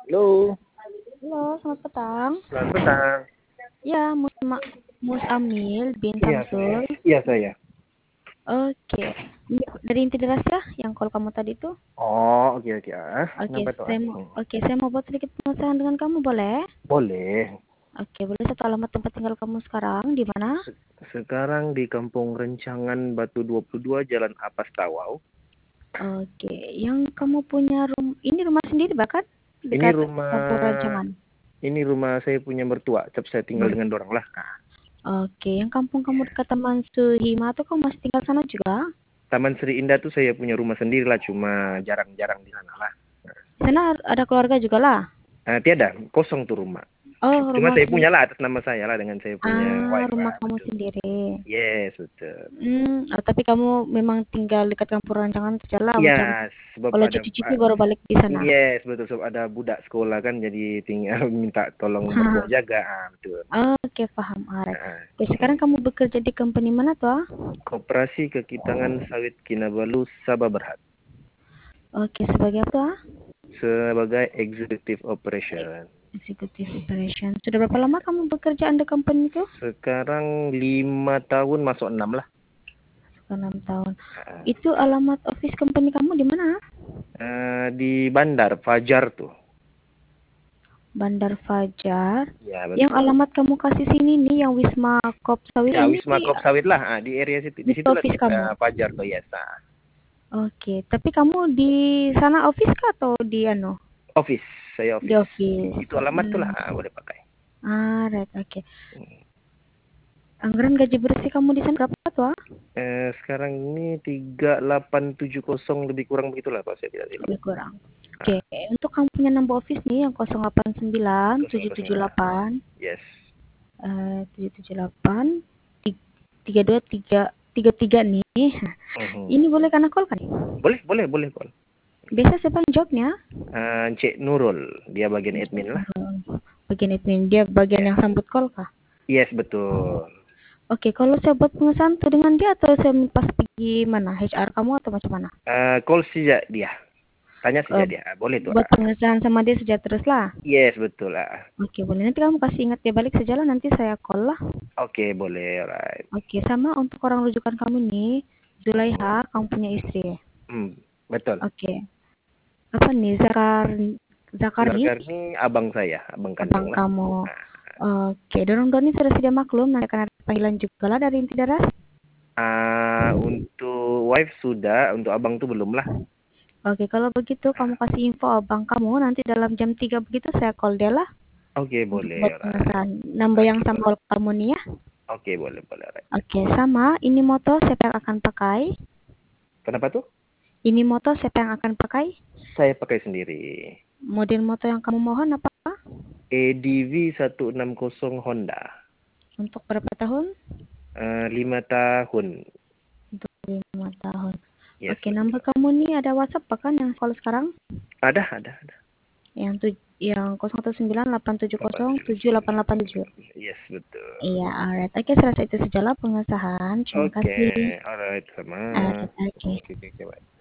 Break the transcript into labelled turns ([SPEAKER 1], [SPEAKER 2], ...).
[SPEAKER 1] Halo,
[SPEAKER 2] Halo, selamat petang.
[SPEAKER 1] selamat petang.
[SPEAKER 2] Ya, Mus Amil bin
[SPEAKER 1] Iya saya.
[SPEAKER 2] Samsul.
[SPEAKER 1] Iya saya.
[SPEAKER 2] Oke, ini dari inti deras ya, yang call kamu tadi itu.
[SPEAKER 1] Oh, oke oke.
[SPEAKER 2] Oke,
[SPEAKER 1] Kenapa tuh?
[SPEAKER 2] saya mau buat sedikit pengesahan dengan kamu, boleh?
[SPEAKER 1] Boleh.
[SPEAKER 2] Oke, boleh satu alamat tempat tinggal kamu sekarang di mana?
[SPEAKER 1] Sekarang di Kampung Rencangan Batu 22 Jalan Apas Tawau.
[SPEAKER 2] Oke, yang kamu punya ini rumah sendiri bahkan
[SPEAKER 1] Ini
[SPEAKER 2] dekat Kampung
[SPEAKER 1] rumah
[SPEAKER 2] Rancangan.
[SPEAKER 1] ini rumah saya punya mertua. Tetap saya tinggal dengan dorang lah.
[SPEAKER 2] Oke, yang kampung kamu dekat Taman Suhima tuh kamu masih tinggal sana juga?
[SPEAKER 1] Taman Sri Indah tuh saya punya rumah sendiri lah, cuma jarang-jarang di sana lah.
[SPEAKER 2] Di sana ada keluarga juga lah.
[SPEAKER 1] Tiada, kosong tuh rumah.
[SPEAKER 2] Oh,
[SPEAKER 1] Cuma
[SPEAKER 2] rumah
[SPEAKER 1] saya punya
[SPEAKER 2] sendiri.
[SPEAKER 1] lah atas nama saya lah dengan saya punya wife
[SPEAKER 2] Rumah
[SPEAKER 1] lah.
[SPEAKER 2] kamu
[SPEAKER 1] Betul.
[SPEAKER 2] sendiri.
[SPEAKER 1] Yes, betul.
[SPEAKER 2] Tapi kamu memang tinggal dekat kampung Rancangan saja lah, macam
[SPEAKER 1] Iya, sebab
[SPEAKER 2] kalau
[SPEAKER 1] ada
[SPEAKER 2] cuci-cuci baru balik di sana.
[SPEAKER 1] yes, betul, sebab ada budak sekolah kan, jadi tinggal minta tolong mertua jaga. Betul.
[SPEAKER 2] Oke, paham, alright.
[SPEAKER 1] Ah,
[SPEAKER 2] Oke, sekarang kamu bekerja di company mana tuh?
[SPEAKER 1] Koperasi Kekitangan Sawit Kinabalu Sabah Berhad
[SPEAKER 2] Oke, sebagai apa?
[SPEAKER 1] sebagai Executive Operation.
[SPEAKER 2] Executive Operation. Sudah berapa lama kamu bekerja di company itu?
[SPEAKER 1] Sekarang 5 tahun masuk 6 lah.
[SPEAKER 2] 6 tahun.
[SPEAKER 1] Ah,
[SPEAKER 2] Itu alamat office company kamu di mana?
[SPEAKER 1] di Bandar Fajar tuh.
[SPEAKER 2] Bandar Fajar.
[SPEAKER 1] Ya
[SPEAKER 2] Yang
[SPEAKER 1] betul.
[SPEAKER 2] alamat kamu kasih sini nih, yang Wisma Kop Sawit
[SPEAKER 1] Ya
[SPEAKER 2] ini
[SPEAKER 1] Wisma Kop Sawit lah, di area situ, di
[SPEAKER 2] itu
[SPEAKER 1] situlah
[SPEAKER 2] office kamu.
[SPEAKER 1] Fajar tuh ya.
[SPEAKER 2] Oke, tapi kamu di sana office kah atau di
[SPEAKER 1] Office, saya
[SPEAKER 2] di
[SPEAKER 1] office.
[SPEAKER 2] office?
[SPEAKER 1] Itu alamat tuh lah, boleh pakai.
[SPEAKER 2] Right, oke. Anggaran gaji bersih kamu di sana berapa tuh?
[SPEAKER 1] Sekarang ini 3870 lebih kurang begitulah Pak, saya tidak silap.
[SPEAKER 2] Lebih kurang. Oke, untuk kamu punya number office nih yang 089 778
[SPEAKER 1] Yes.
[SPEAKER 2] 778 32333 nih. Ini boleh karena call kan?
[SPEAKER 1] Boleh Paul.
[SPEAKER 2] Biasa siapa yang jawabnya?
[SPEAKER 1] Cik Nurul, dia bagian admin lah.
[SPEAKER 2] Bagian admin, dia bagian yang sambut call kah?
[SPEAKER 1] Yes, betul.
[SPEAKER 2] Oke, kalau saya buat pengesahan tuh dengan dia atau saya pas pergi mana? HR kamu atau macam mana?
[SPEAKER 1] Call saja dia. Tanya saja dia. Boleh tuh.
[SPEAKER 2] Buat pengesahan sama dia saja terus lah.
[SPEAKER 1] Yes, betul lah.
[SPEAKER 2] Oke, boleh. Nanti kamu kasih ingat dia balik sejalan, nanti saya call lah.
[SPEAKER 1] Oke, boleh. Alright.
[SPEAKER 2] Oke, sama untuk orang rujukan kamu nih, Zulaiha, kamu punya istri.
[SPEAKER 1] Betul.
[SPEAKER 2] Oke. Apa nih, Zakar nih?
[SPEAKER 1] Ini abang saya, abang
[SPEAKER 2] Abang
[SPEAKER 1] kandung lah.
[SPEAKER 2] kamu. Oke, dorong Doni sudah sedia maklum, nanti akan ada panggilan juga lah dari inti daras.
[SPEAKER 1] Untuk wife sudah, untuk abang tuh belum lah.
[SPEAKER 2] Oke, kalau begitu kamu kasih info abang kamu, nanti dalam jam 3 begitu saya call dia lah.
[SPEAKER 1] Oke,
[SPEAKER 2] Untuk
[SPEAKER 1] boleh.
[SPEAKER 2] buat pengesahan. Nambah yang sama call kamu nih ya.
[SPEAKER 1] Oke, boleh. Right.
[SPEAKER 2] Oke, sama. Ini motor siapa yang akan pakai?
[SPEAKER 1] Kenapa tuh?
[SPEAKER 2] Ini motor siapa yang akan pakai?
[SPEAKER 1] Saya pakai sendiri.
[SPEAKER 2] Model motor yang kamu mohon apa?
[SPEAKER 1] ADV 160 Honda.
[SPEAKER 2] Untuk berapa tahun?
[SPEAKER 1] 5 tahun.
[SPEAKER 2] Untuk 5 tahun.
[SPEAKER 1] Yes,
[SPEAKER 2] Oke, nomor kamu nih ada WhatsApp bahkan yang call sekarang?
[SPEAKER 1] Ada.
[SPEAKER 2] Yang 08178707887.
[SPEAKER 1] Yes, betul.
[SPEAKER 2] Iya, alright. Oke, saya rasa itu sajalah pengesahan. Terima kasih.
[SPEAKER 1] Alright, sama.
[SPEAKER 2] Alright, oke.
[SPEAKER 1] Oke, bye.